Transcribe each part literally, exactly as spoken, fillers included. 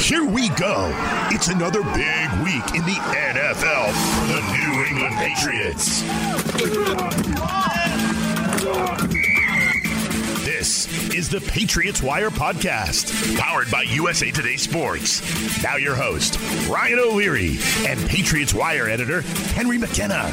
Here we go. It's another big week in the N F L for the New England Patriots. This is the Patriots Wire podcast, powered by U S A Today Sports. Now your host, Ryan O'Leary, and Patriots Wire editor, Henry McKenna.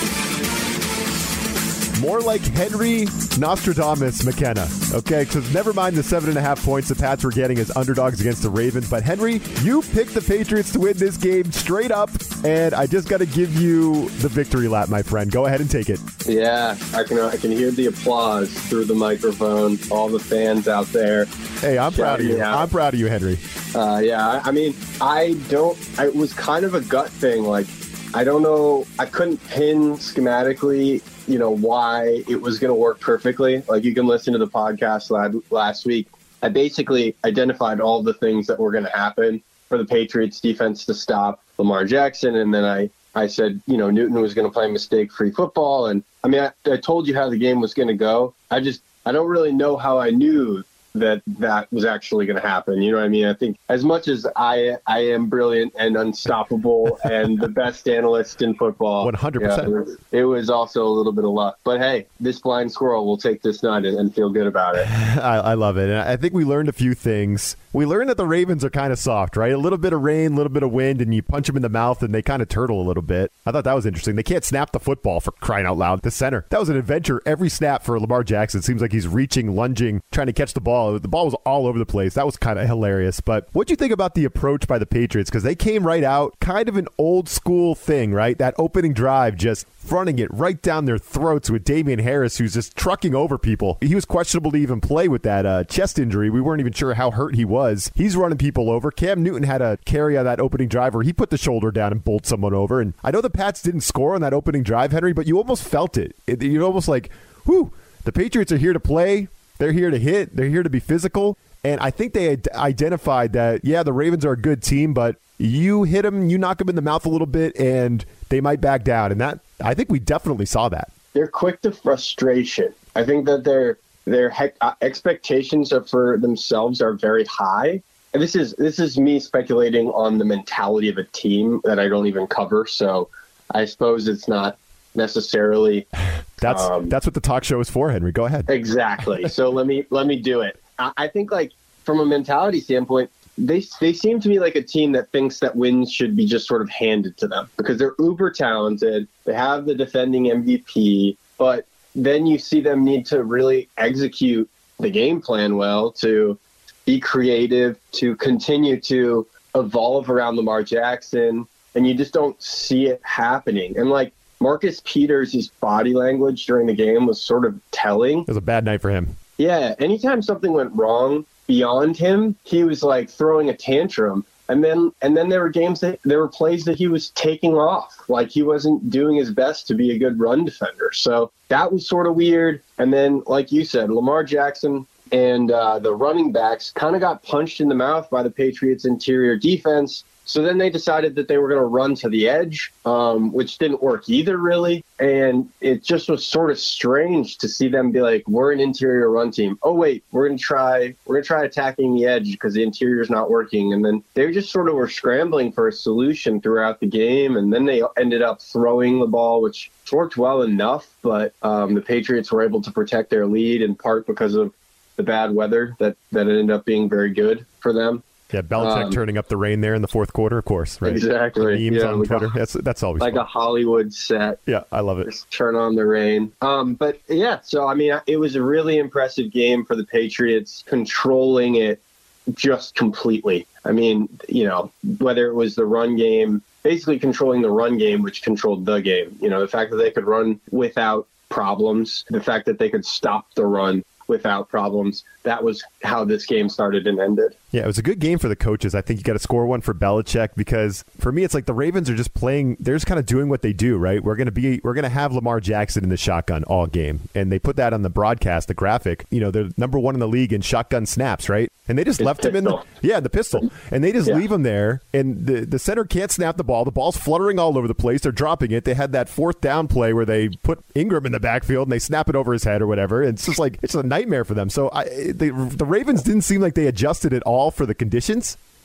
More like Henry Nostradamus McKenna, okay? Because never mind the seven and a half points the Pats were getting as underdogs against the Ravens. But Henry, you picked the Patriots to win this game straight up, and I just got to give you the victory lap, my friend. Go ahead and take it. Yeah, I can I can hear the applause through the microphone. All the fans out there. Hey, I'm proud of you. Out. I'm proud of you, Henry. Uh, yeah, I mean, I don't. I, it was kind of a gut thing. Like, I don't know. I couldn't pin schematically, you know, why it was going to work perfectly. Like, you can listen to the podcast last week. I basically identified all the things that were going to happen for the Patriots defense to stop Lamar Jackson. And then I, I said, you know, Newton was going to play mistake-free football. And I mean, I, I told you how the game was going to go. I just, I don't really know how I knew that that was actually going to happen. You know what I mean? I think as much as I I am brilliant and unstoppable and the best analyst in football, one hundred percent. Yeah, it, was, it was also a little bit of luck. But hey, this blind squirrel will take this nut and, and feel good about it. I, I love it. And I think we learned a few things. We learned that the Ravens are kind of soft, right? A little bit of rain, a little bit of wind, and you punch them in the mouth and they kind of turtle a little bit. I thought that was interesting. They can't snap the football, for crying out loud. The center. That was an adventure every snap for Lamar Jackson. It seems like he's reaching, lunging, trying to catch the ball. The ball was all over the place. That was kind of hilarious. But what do you think about the approach by the Patriots? Because they came right out, kind of an old school thing, right? That opening drive, just fronting it right down their throats with Damian Harris, who's just trucking over people. He was questionable to even play with that uh, chest injury. We weren't even sure how hurt he was. He's running people over. Cam Newton had a carry on that opening drive where he put the shoulder down and bowled someone over. And I know the Pats didn't score on that opening drive, Henry, but you almost felt it. it you're almost like, whew, the Patriots are here to play. They're here to hit. They're here to be physical. And I think they had identified that, yeah, the Ravens are a good team, but you hit them, you knock them in the mouth a little bit, and they might back down. And that, I think we definitely saw that. They're quick to frustration. I think that their their he- expectations are for themselves are very high. And this is this is me speculating on the mentality of a team that I don't even cover. So I suppose it's not necessarily. That's um, that's what the talk show is for, Henry. Go ahead. Exactly. So let me let me do it. I, I think, like, from a mentality standpoint, they they seem to me like a team that thinks that wins should be just sort of handed to them because they're uber talented. They have the defending M V P, but then you see them need to really execute the game plan well, to be creative, to continue to evolve around Lamar Jackson, and you just don't see it happening. And, like, Marcus Peters' body language during the game was sort of telling. It was a bad night for him. Yeah, anytime something went wrong beyond him, he was like throwing a tantrum. And then and then there were games that there were plays that he was taking off. Like, he wasn't doing his best to be a good run defender. So that was sort of weird. And then, like you said, Lamar Jackson and uh, the running backs kind of got punched in the mouth by the Patriots' interior defense. So then they decided that they were going to run to the edge, um, which didn't work either, really. And it just was sort of strange to see them be like, we're an interior run team. Oh, wait, we're going to try we're going to try attacking the edge because the interior is not working. And then they just sort of were scrambling for a solution throughout the game. And then they ended up throwing the ball, which worked well enough. But um, the Patriots were able to protect their lead in part because of the bad weather that, that ended up being very good for them. Yeah, Belichick um, turning up the rain there in the fourth quarter, of course, right? Exactly. Memes yeah, on like Twitter. A, that's that's always like fun. a Hollywood set. Yeah, I love it. Just turn on the rain. Um, but yeah, so I mean, it was a really impressive game for the Patriots, controlling it just completely. I mean, you know, whether it was the run game, basically controlling the run game, which controlled the game. You know, the fact that they could run without problems, the fact that they could stop the run without problems. That was how this game started and ended. Yeah, it was a good game for the coaches. I think you got to score one for Belichick because for me, it's like the Ravens are just playing. They're just kind of doing what they do, right? We're gonna be, we're gonna have Lamar Jackson in the shotgun all game, and they put that on the broadcast, the graphic. You know, they're number one in the league in shotgun snaps, right? And they just His left pistol. him in the yeah the pistol, and they just Yeah. leave him there. And the the center can't snap the ball. The ball's fluttering all over the place. They're dropping it. They had that fourth down play where they put Ingram in the backfield and they snap it over his head or whatever. And it's just like it's a nightmare for them. So I, the the Ravens didn't seem like they adjusted at all for the conditions.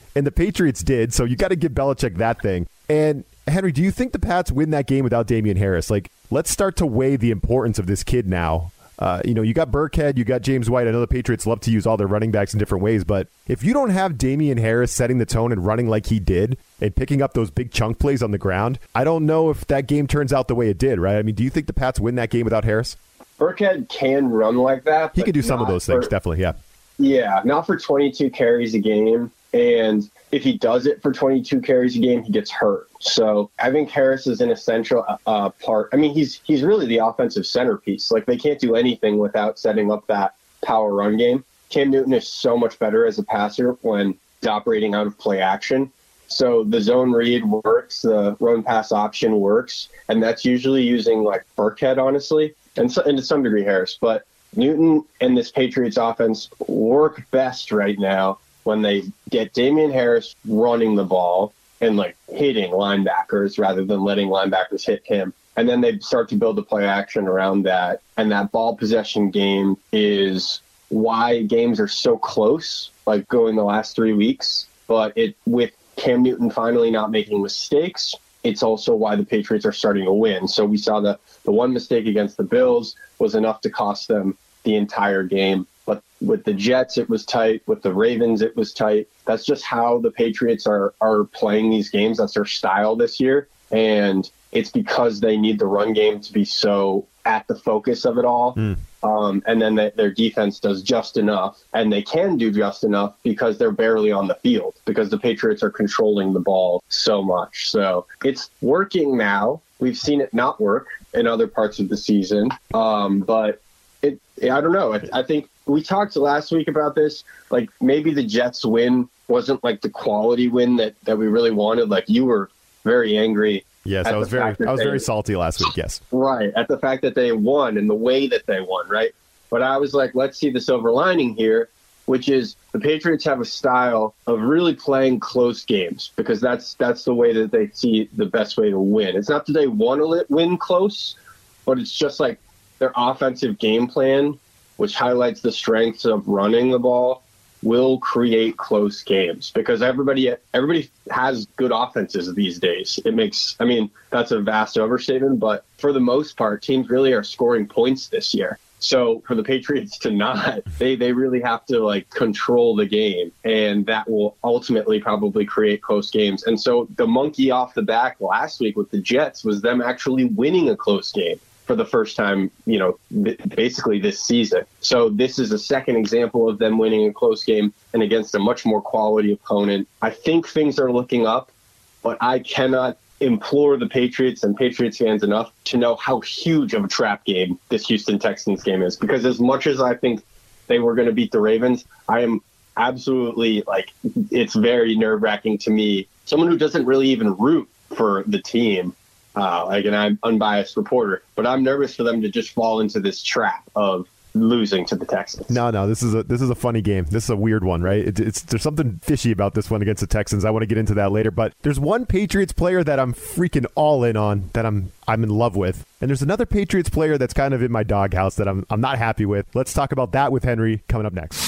and the Patriots did, so you got to give Belichick that thing. And Henry, do you think the Pats win that game without Damian Harris? Like, let's start to weigh the importance of this kid now. Uh, you know, you got Burkhead, you got James White. I know the Patriots love to use all their running backs in different ways, but if you don't have Damian Harris setting the tone and running like he did and picking up those big chunk plays on the ground, I don't know if that game turns out the way it did, right? I mean, do you think the Pats win that game without Harris? Burkhead can run like that. He could do some of those things, for, definitely, yeah. Yeah, not for twenty-two carries a game. And if he does it for twenty-two carries a game, he gets hurt. So I think Harris is an essential uh, part. I mean, he's he's really the offensive centerpiece. Like, they can't do anything without setting up that power run game. Cam Newton is so much better as a passer when he's operating out of play action. So the zone read works, the run pass option works, and that's usually using like Burkhead, honestly, and, so, and to some degree Harris. But Newton and this Patriots offense work best right now when they get Damian Harris running the ball and like hitting linebackers rather than letting linebackers hit him. And then they start to build the play action around that. And that ball possession game is why games are so close, like going the last three weeks. But it with Cam Newton finally not making mistakes, it's also why the Patriots are starting to win. So we saw the, the one mistake against the Bills was enough to cost them the entire game. But with the Jets, it was tight. With the Ravens, it was tight. That's just how the Patriots are are playing these games. That's their style this year. And it's because they need the run game to be so at the focus of it all. Mm. Um, and then the, their defense does just enough. And they can do just enough because they're barely on the field, because the Patriots are controlling the ball so much. So it's working now. We've seen it not work in other parts of the season. Um, but it, I don't know. I, I think we talked last week about this. Like, maybe the Jets win wasn't like the quality win that, that we really wanted. Like, you were very angry. Yes, I was very I was they, very salty last week, yes. Right, at the fact that they won and the way that they won, right? But I was like, let's see the silver lining here, which is the Patriots have a style of really playing close games, because that's that's the way that they see the best way to win. It's not that they want to win close, but it's just like their offensive game plan, which highlights the strengths of running the ball, will create close games, because everybody everybody has good offenses these days. It makes, I mean, that's a vast overstatement, but for the most part, teams really are scoring points this year. So for the Patriots to not, they, they really have to like control the game, and that will ultimately probably create close games. And so the monkey off the back last week with the Jets was them actually winning a close game for the first time, you know, basically this season. So this is a second example of them winning a close game and against a much more quality opponent. I think things are looking up, but I cannot implore the Patriots and Patriots fans enough to know how huge of a trap game this Houston Texans game is. Because as much as I think they were going to beat the Ravens, I am absolutely like, it's very nerve-wracking to me. Someone who doesn't really even root for the team, Uh, like an I'm unbiased reporter, but I'm nervous for them to just fall into this trap of losing to the Texans. No, no, this is a this is a funny game. This is a weird one, right? It, it's there's something fishy about this one against the Texans. I want to get into that later, but there's one Patriots player that I'm freaking all in on, that I'm I'm in love with, and there's another Patriots player that's kind of in my doghouse that I'm I'm not happy with. Let's talk about that with Henry coming up next.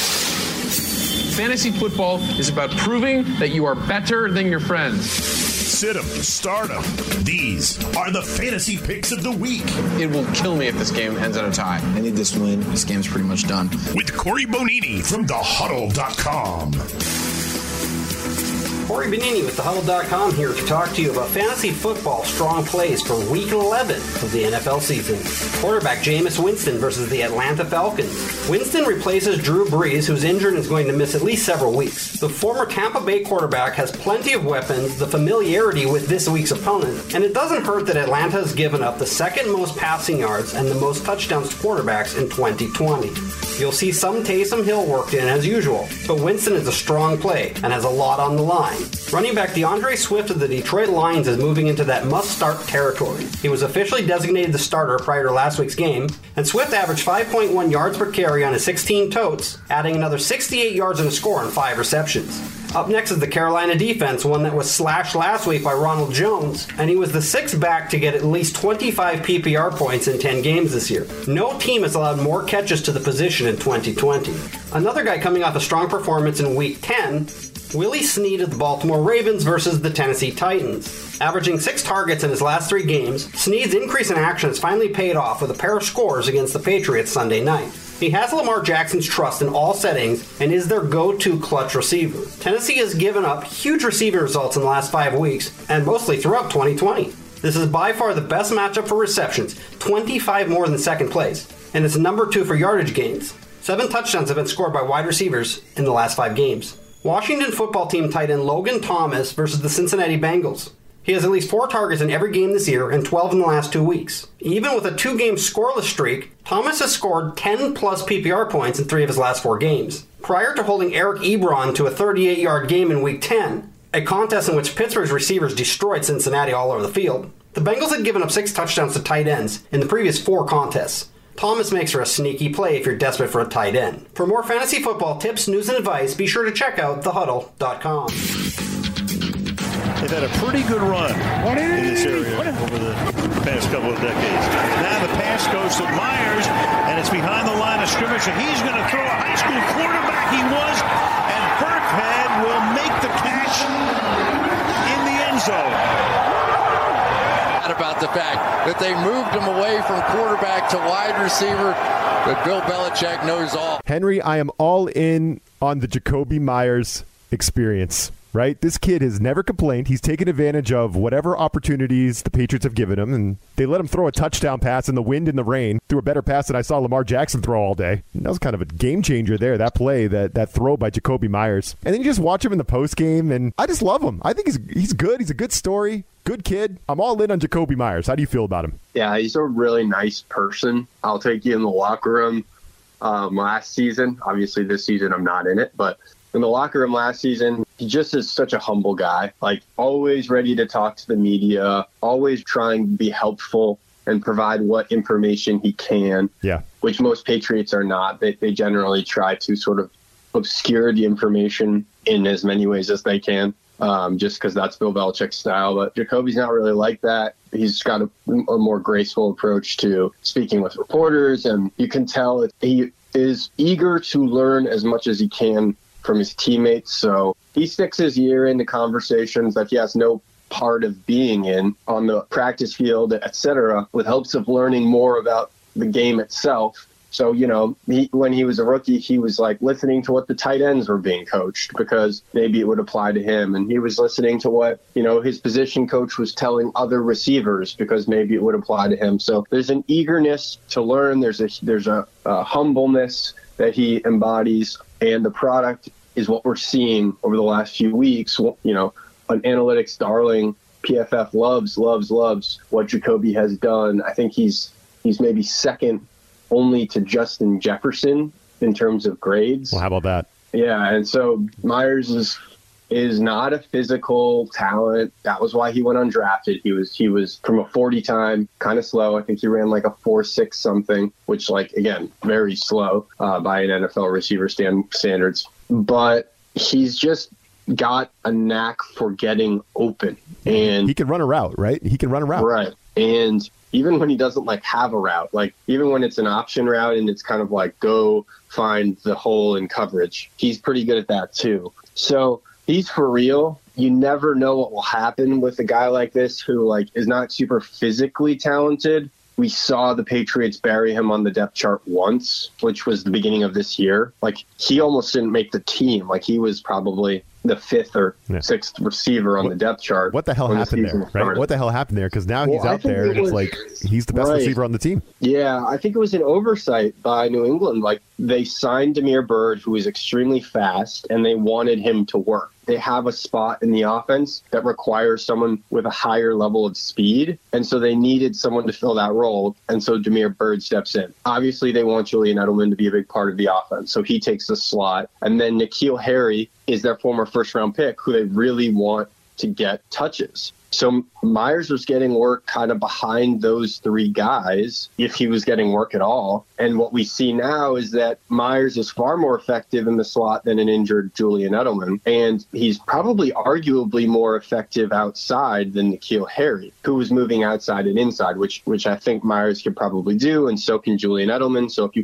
Fantasy football is about proving that you are better than your friends. Sit 'em, start 'em. These are the fantasy picks of the week. It will kill me if this game ends in a tie. I need this win. This game's pretty much done. With Corey Bonini from the huddle dot com. Corey Bonini with the huddle dot com here to talk to you about fantasy football strong plays for week eleven of the N F L season. Quarterback Jameis Winston versus the Atlanta Falcons. Winston replaces Drew Brees, who's injured and is going to miss at least several weeks. The former Tampa Bay quarterback has plenty of weapons, the familiarity with this week's opponent, and it doesn't hurt that Atlanta has given up the second most passing yards and the most touchdowns to quarterbacks in twenty twenty. You'll see some Taysom Hill worked in as usual, but Winston is a strong play and has a lot on the line. Running back DeAndre Swift of the Detroit Lions is moving into that must-start territory. He was officially designated the starter prior to last week's game, and Swift averaged five point one yards per carry on his sixteen totes, adding another sixty-eight yards and a score on five receptions. Up next is the Carolina defense, one that was slashed last week by Ronald Jones, and he was the sixth back to get at least twenty-five P P R points in ten games this year. No team has allowed more catches to the position in twenty twenty. Another guy coming off a strong performance in Week ten Willie Snead of the Baltimore Ravens versus the Tennessee Titans. Averaging six targets in his last three games, Snead's increase in action has finally paid off with a pair of scores against the Patriots Sunday night. He has Lamar Jackson's trust in all settings and is their go-to clutch receiver. Tennessee has given up huge receiving results in the last five weeks, and mostly throughout twenty twenty. This is by far the best matchup for receptions, twenty-five more than second place, and it's number two for yardage gains. Seven touchdowns have been scored by wide receivers in the last five games. Washington football team tight end Logan Thomas versus the Cincinnati Bengals. He has at least four targets in every game this year and twelve in the last two weeks. Even with a two-game scoreless streak, Thomas has scored ten-plus P P R points in three of his last four games. Prior to holding Eric Ebron to a thirty-eight-yard game in Week ten, a contest in which Pittsburgh's receivers destroyed Cincinnati all over the field, the Bengals had given up six touchdowns to tight ends in the previous four contests. Thomas makes for a sneaky play if you're desperate for a tight end. For more fantasy football tips, news, and advice, be sure to check out the huddle dot com. They've had a pretty good run in this area over the past couple of decades. Now the pass goes to Myers, and it's behind the line of scrimmage. So he's going to throw a high school quarterback. He was, and Burkhead will make the catch in the end zone. About the fact that they moved him away from quarterback to wide receiver, but Bill Belichick knows all. Henry, I am all in on the Jakobi Meyers experience. Right? This kid has never complained. He's taken advantage of whatever opportunities the Patriots have given him, and they let him throw a touchdown pass in the wind and the rain, threw a better pass than I saw Lamar Jackson throw all day. And that was kind of a game changer there, that play, that that throw by Jakobi Meyers. And then you just watch him in the postgame, and I just love him. I think he's he's good. He's a good story. Good kid. I'm all in on Jakobi Meyers. How do you feel about him? Yeah, he's a really nice person. I'll take you in the locker room um, last season. Obviously, this season I'm not in it, but in the locker room last season, he just is such a humble guy, like always ready to talk to the media, always trying to be helpful and provide what information he can, yeah. which most Patriots are not. They, they generally try to sort of obscure the information in as many ways as they can, um, just because that's Bill Belichick's style. But Jacoby's not really like that. He's got a, a more graceful approach to speaking with reporters, and you can tell that he is eager to learn as much as he can from his teammates. So he sticks his ear into conversations that he has no part of being in on the practice field, et cetera, with hopes of learning more about the game itself. So, you know, he, when he was a rookie, he was like listening to what the tight ends were being coached because maybe it would apply to him. And he was listening to what, you know, his position coach was telling other receivers because maybe it would apply to him. So there's an eagerness to learn. There's a, there's a, a humbleness that he embodies, and the product is what we're seeing over the last few weeks. You know, an analytics darling, P F F loves, loves, loves what Jakobi has done. I think he's he's maybe second only to Justin Jefferson in terms of grades. Well, how about that? Yeah, and so Myers is is not a physical talent. That was why he went undrafted. He was he was from a forty time, kind of slow. I think he ran like a four six something, which, like, again, very slow uh, by an N F L receiver stand, standards. But he's just got a knack for getting open, and he can run a route, right? He can run a route, right? And even when he doesn't like have a route, like even when it's an option route and it's kind of like go find the hole in coverage, he's pretty good at that too. So he's for real. You never know what will happen with a guy like this who like is not super physically talented. We saw the Patriots bury him on the depth chart once, which was the beginning of this year. Like, he almost didn't make the team. Like, he was probably the fifth or yeah. sixth receiver on what, the depth chart. What the hell happened there, right? What the hell happened there? Because now well, he's out there, and it it's like he's the best right. receiver on the team. Yeah, I think it was an oversight by New England. Like, they signed Damiere Byrd, who is extremely fast, and they wanted him to work. They have a spot in the offense that requires someone with a higher level of speed, and so they needed someone to fill that role, and so Damiere Byrd steps in. Obviously, they want Julian Edelman to be a big part of the offense, so he takes the slot, and then N'Keal Harry is their former first-round pick, who they really want to get touches. So Myers was getting work kind of behind those three guys, if he was getting work at all. And what we see now is that Myers is far more effective in the slot than an injured Julian Edelman. And he's probably arguably more effective outside than N'Keal Harry, who was moving outside and inside, which which I think Myers could probably do, and so can Julian Edelman. So if you put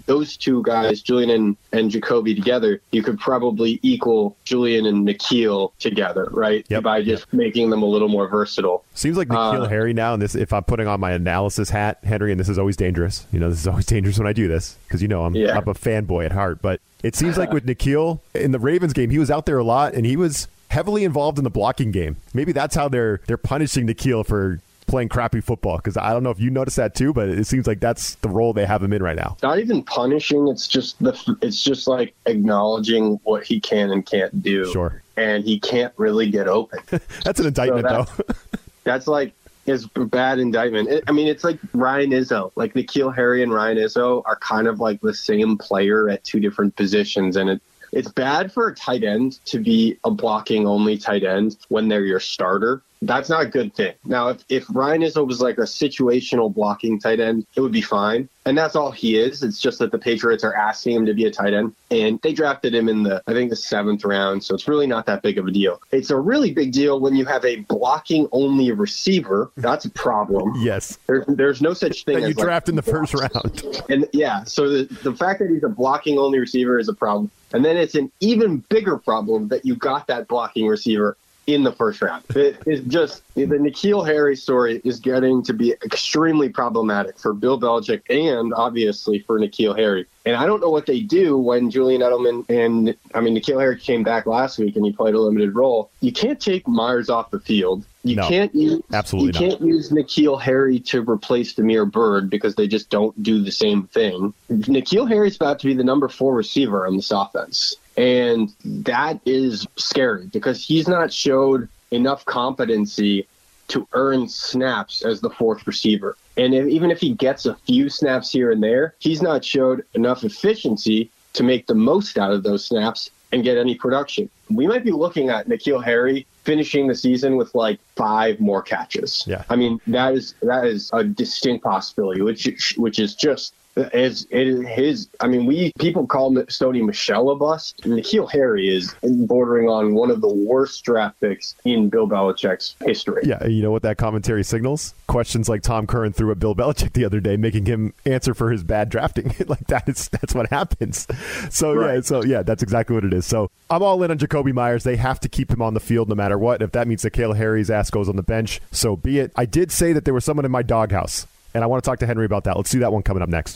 those two guys, Julian and, and Jacoby together, you could probably equal Julian and N'Keal together, right? Yep. By just yep. making them a little more versatile. Seems like N'Keal uh, Harry now, and this, if I'm putting on my analysis hat, Henry, and this is always dangerous. You know, this is always dangerous when I do this, because you know I'm, yeah. I'm a fanboy at heart. But it seems like with N'Keal, in the Ravens game, he was out there a lot, and he was heavily involved in the blocking game. Maybe that's how they're they're punishing N'Keal for playing crappy football, because I don't know if you noticed that too, but it seems like that's the role they have him in right now. Not even punishing, it's just the it's just like acknowledging what he can and can't do. Sure. And he can't really get open. That's an indictment, so that's, though. That's like is a bad indictment. It, I mean, it's like Ryan Izzo. Like N'Keal Harry and Ryan Izzo are kind of like the same player at two different positions, and it it's bad for a tight end to be a blocking only tight end when they're your starter. That's not a good thing. Now, if, if Ryan Izzo was like a situational blocking tight end, it would be fine. And that's all he is. It's just that the Patriots are asking him to be a tight end. And they drafted him in the, I think, the seventh round. So it's really not that big of a deal. It's a really big deal when you have a blocking only receiver. That's a problem. Yes. There, there's no such thing that as you draft like, in the first round. And yeah, so the, the fact that he's a blocking only receiver is a problem. And then it's an even bigger problem that you got that blocking receiver in the first round. It is just, the N'Keal Harry story is getting to be extremely problematic for Bill Belichick and obviously for N'Keal Harry. And I don't know what they do when Julian Edelman and, I mean, N'Keal Harry came back last week and he played a limited role. You can't take Myers off the field. You no, can't use absolutely you not. can't use N'Keal Harry to replace Damiere Byrd because they just don't do the same thing. N'Keal Harry's about to be the number four receiver on this offense. And that is scary because he's not showed enough competency to earn snaps as the fourth receiver. And if, even if he gets a few snaps here and there, he's not showed enough efficiency to make the most out of those snaps and get any production. We might be looking at N'Keal Harry finishing the season with like five more catches. Yeah. I mean, that is that is a distinct possibility, which which is just Is it is his? I mean, we people call Sony Michel a bust. N'Keal Harry is bordering on one of the worst draft picks in Bill Belichick's history. Yeah, you know what that commentary signals? Questions like Tom Curran threw at Bill Belichick the other day, making him answer for his bad drafting. Like that is that's what happens. So right. yeah, so yeah, that's exactly what it is. So I'm all in on Jacoby Myers. They have to keep him on the field no matter what. If that means N'Keal Harry's ass goes on the bench, so be it. I did say that there was someone in my doghouse. And I want to talk to Henry about that. Let's do that one coming up next.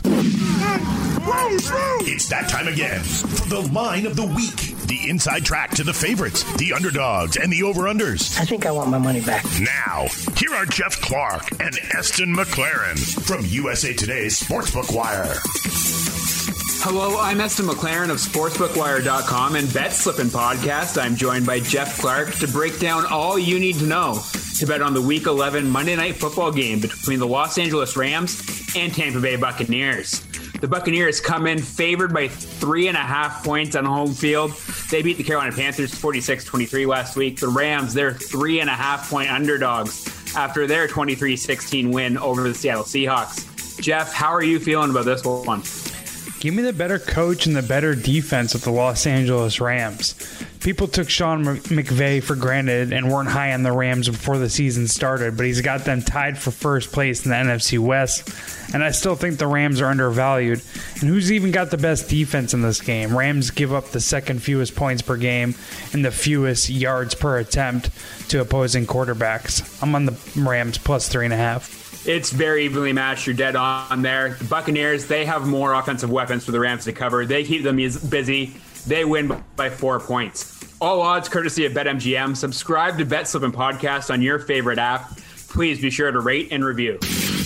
It's that time again for the line of the week. The inside track to the favorites, the underdogs, and the over-unders. I think I want my money back. Now, here are Jeff Clark and Eston McLaren from U S A Today's Sportsbook Wire. Hello, I'm Eston McLaren of Sportsbook Wire dot com and Bet Slippin' Podcast. I'm joined by Jeff Clark to break down all you need to know to bet on the Week eleven Monday Night Football game between the Los Angeles Rams and Tampa Bay Buccaneers. The Buccaneers come in favored by three and a half points on home field. They beat the Carolina Panthers forty-six twenty-three last week. The Rams, they're three and a half point underdogs after their twenty-three sixteen win over the Seattle Seahawks. Jeff, how are you feeling about this one? Give me the better coach and the better defense of the Los Angeles Rams. People took Sean McVay for granted and weren't high on the Rams before the season started, but he's got them tied for first place in the N F C West, and I still think the Rams are undervalued. And who's even got the best defense in this game? Rams give up the second fewest points per game and the fewest yards per attempt to opposing quarterbacks. I'm on the Rams plus three and a half. It's very evenly matched. You're dead on there. The Buccaneers, they have more offensive weapons for the Rams to cover. They keep them busy. They win by four points. All odds courtesy of BetMGM. Subscribe to Bet Slippin' Podcast on your favorite app. Please be sure to rate and review.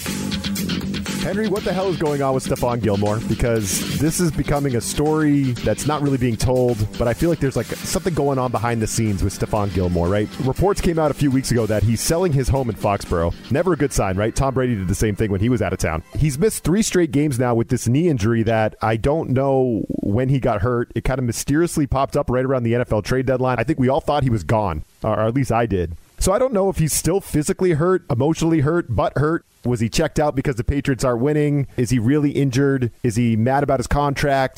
Henry, what the hell is going on with Stephon Gilmore? Because this is becoming a story that's not really being told, but I feel like there's like something going on behind the scenes with Stephon Gilmore, right? Reports came out a few weeks ago that he's selling his home in Foxborough. Never a good sign, right? Tom Brady did the same thing when he was out of town. He's missed three straight games now with this knee injury that I don't know when he got hurt. It kind of mysteriously popped up right around the N F L trade deadline. I think we all thought he was gone, or at least I did. So I don't know if he's still physically hurt, emotionally hurt, butt hurt. Was he checked out because the Patriots aren't winning? Is he really injured? Is he mad about his contract?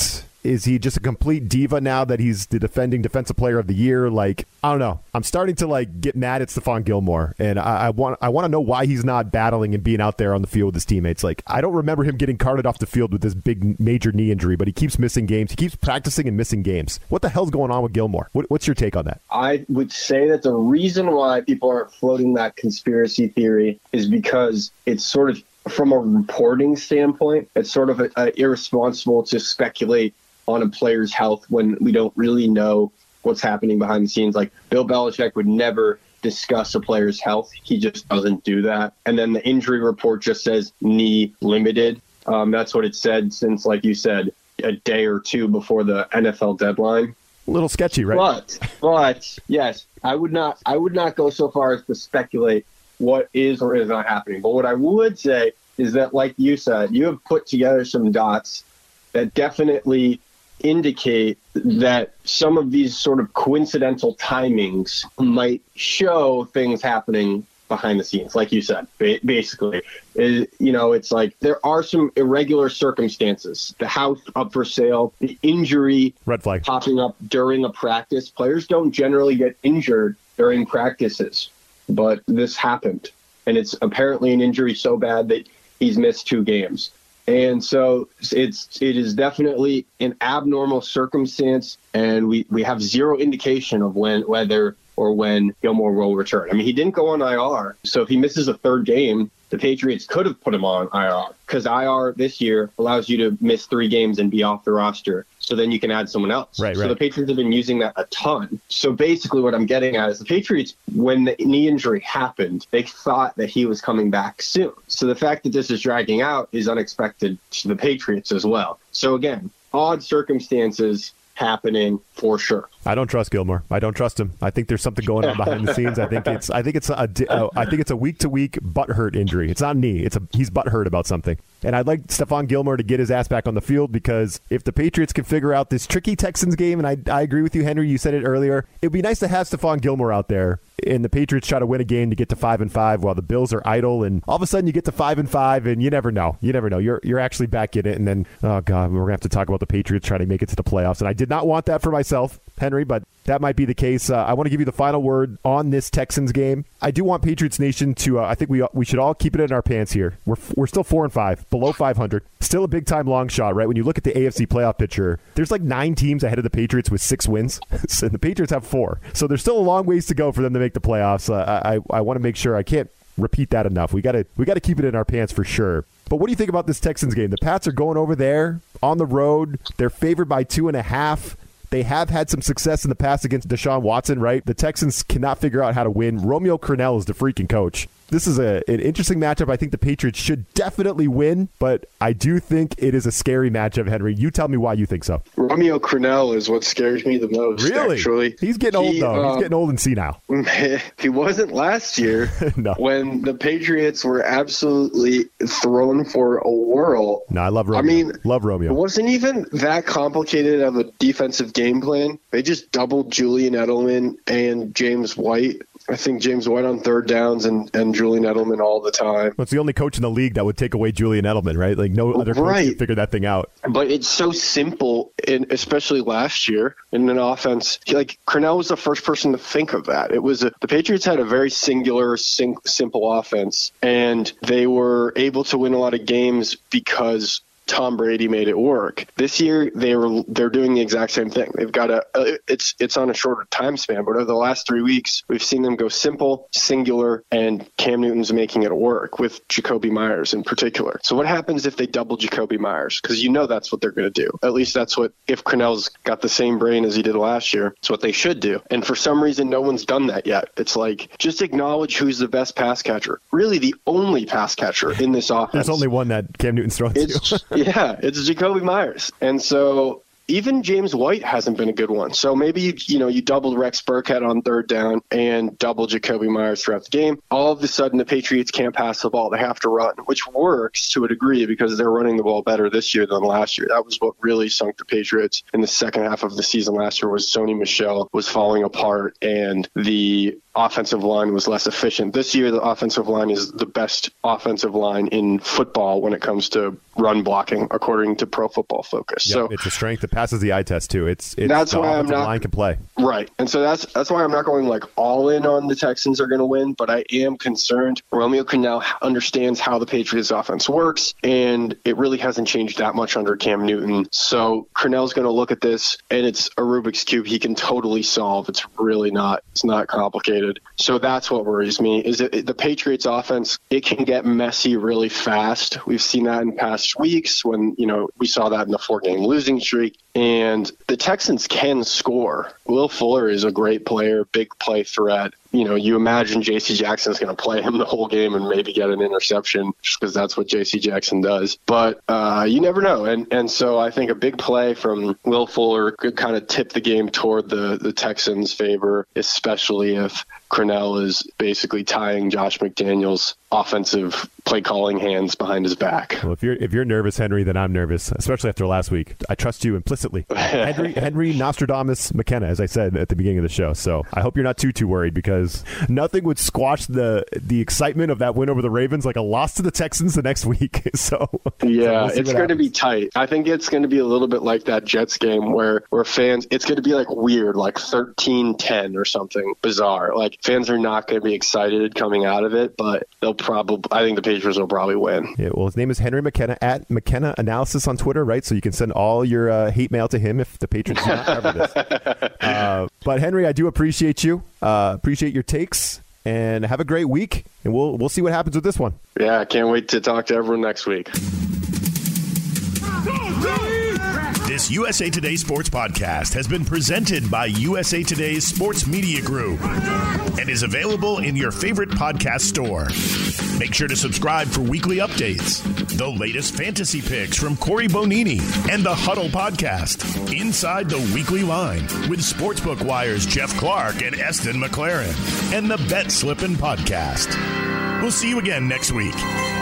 Is he just a complete diva now that he's the defending defensive player of the year? Like, I don't know. I'm starting to like get mad at Stephon Gilmore, and I, I want I want to know why he's not battling and being out there on the field with his teammates. Like, I don't remember him getting carted off the field with this big major knee injury, but he keeps missing games. He keeps practicing and missing games. What the hell's going on with Gilmore? What, what's your take on that? I would say that the reason why people are floating that conspiracy theory is because it's sort of, from a reporting standpoint, it's sort of a, a irresponsible to speculate on a player's health when we don't really know what's happening behind the scenes. Like, Bill Belichick would never discuss a player's health. He just doesn't do that. And then the injury report just says knee limited. Um, that's what it said since, like you said, a day or two before the N F L deadline. A little sketchy, right? But, but yes, I would not, I would not go so far as to speculate what is or is not happening. But what I would say is that, like you said, you have put together some dots that definitely indicate that some of these sort of coincidental timings might show things happening behind the scenes. Like you said, basically, it, you know, it's like there are some irregular circumstances. The house up for sale, the injury red flag popping up during a practice. Players don't generally get injured during practices, but this happened. And it's apparently an injury so bad that he's missed two games. And so it's it is definitely an abnormal circumstance, and we, we have zero indication of when whether or when Gilmore will return. I mean, he didn't go on I R, so if he misses a third game, the Patriots could have put him on I R, because I R this year allows you to miss three games and be off the roster, so then you can add someone else. Right, so right. the Patriots have been using that a ton. So basically what I'm getting at is the Patriots, when the knee injury happened, they thought that he was coming back soon. So the fact that this is dragging out is unexpected to the Patriots as well. So again, odd circumstances happening for sure. I don't trust Gilmore. I don't trust him. I think there's something going on behind the scenes. I think it's I think it's a, a I think it's a week to week butt hurt injury. It's not knee. It's a he's butt hurt about something. And I'd like Stephon Gilmore to get his ass back on the field, because if the Patriots can figure out this tricky Texans game, and I I agree with you, Henry, you said it earlier, it'd be nice to have Stephon Gilmore out there and the Patriots try to win a game to get to five and five while the Bills are idle, and all of a sudden you get to five and five and you never know. You never know. You're you're actually back in it, and then oh god, we're gonna have to talk about the Patriots trying to make it to the playoffs. And I did not want that for myself, Henry, but that might be the case. Uh, I want to give you the final word on this Texans game. I do want Patriots Nation to. Uh, I think we we should all keep it in our pants here. We're we're still four and five, below five hundred. Still a big time long shot, right? When you look at the A F C playoff picture, there's like nine teams ahead of the Patriots with six wins, and the Patriots have four. So there's still a long ways to go for them to make the playoffs. Uh, I I want to make sure. I can't repeat that enough. We got to we got to keep it in our pants for sure. But what do you think about this Texans game? The Pats are going over there on the road. They're favored by two and a half. They have had some success in the past against Deshaun Watson, right? The Texans cannot figure out how to win. Romeo Crennel is the freaking coach. This is a, an interesting matchup. I think the Patriots should definitely win, but I do think it is a scary matchup, Henry. You tell me why you think so. Romeo Crennel is what scares me the most, really? actually. He's getting he, old, though. Um, He's getting old and senile. He wasn't last year no. when the Patriots were absolutely thrown for a whirl. No, I love Romeo. I mean, love Romeo. It wasn't even that complicated of a defensive game plan. They just doubled Julian Edelman and James White. I think James White on third downs and, and Julian Edelman all the time. Well, it's the only coach in the league that would take away Julian Edelman, right? Like no other coach right. could figure that thing out. But it's so simple, in, especially last year in an offense. Like Crennel was the first person to think of that. It was a, the Patriots had a very singular, sim, simple offense, and they were able to win a lot of games because Tom Brady made it work. This year, they were they're doing the exact same thing. They've got a uh, it's it's on a shorter time span, but over the last three weeks, we've seen them go simple, singular, and Cam Newton's making it work with Jacoby Myers in particular. So what happens if they double Jacoby Myers? Because you know that's what they're going to do. At least that's what, if Crennel's got the same brain as he did last year, it's what they should do. And for some reason, no one's done that yet. It's like, just acknowledge who's the best pass catcher. Really the only pass catcher in this offense. There's only one that Cam Newton's throwing it's, to. Yeah, it's Jacoby Myers. And so even James White hasn't been a good one. So maybe, you you know, you doubled Rex Burkhead on third down and double Jacoby Myers throughout the game. All of a sudden, the Patriots can't pass the ball. They have to run, which works to a degree because they're running the ball better this year than last year. That was what really sunk the Patriots in the second half of the season last year, was Sony Michel was falling apart and the offensive line was less efficient. This year, the offensive line is the best offensive line in football when it comes to run blocking, according to Pro Football Focus. Yep, so it's a strength. It passes the eye test too. It's, it's that's the why I'm not line can play right, and so that's that's why I'm not going like all in on the Texans are going to win. But I am concerned. Romeo Crennel understands how the Patriots offense works, and it really hasn't changed that much under Cam Newton. So Crennel's going to look at this, and it's a Rubik's Cube he can totally solve. It's really not. It's not complicated. So that's what worries me. Is it the Patriots offense? It can get messy really fast. We've seen that in past weeks when, you know, we saw that in the four-game losing streak. And the Texans can score. Will Fuller is a great player, big play threat. You know, you imagine J C Jackson's going to play him the whole game and maybe get an interception just because that's what J C Jackson does. But uh, you never know. And and so I think a big play from Will Fuller could kind of tip the game toward the, the Texans' favor, especially if Crennel is basically tying Josh McDaniels' offensive play calling hands behind his back. Well, if you're if you're nervous, Henry, then I'm nervous, especially after last week. I trust you implicitly. Henry, Henry Nostradamus McKenna, as I said at the beginning of the show. So I hope you're not too, too worried, because nothing would squash the the excitement of that win over the Ravens like a loss to the Texans the next week. So yeah, so we'll it's going to be tight. I think it's going to be a little bit like that Jets game where, where fans, it's going to be like weird, like thirteen ten or something bizarre. Like fans are not going to be excited coming out of it, but they'll probably, I think the Patriots will probably win. Yeah, well, his name is Henry McKenna at McKenna Analysis on Twitter, right? So you can send all your uh, hate mail to him if the Patriots do not cover this. Uh, but Henry, I do appreciate you. Uh, appreciate your takes, and have a great week. And we'll we'll see what happens with this one. Yeah, I can't wait to talk to everyone next week. This U S A Today Sports Podcast has been presented by U S A Today's Sports Media Group and is available in your favorite podcast store. Make sure to subscribe for weekly updates, the latest fantasy picks from Corey Bonini, and the Huddle Podcast, Inside the Weekly Line with Sportsbook Wire's Jeff Clark and Eston McLaren, and the Bet Slippin' Podcast. We'll see you again next week.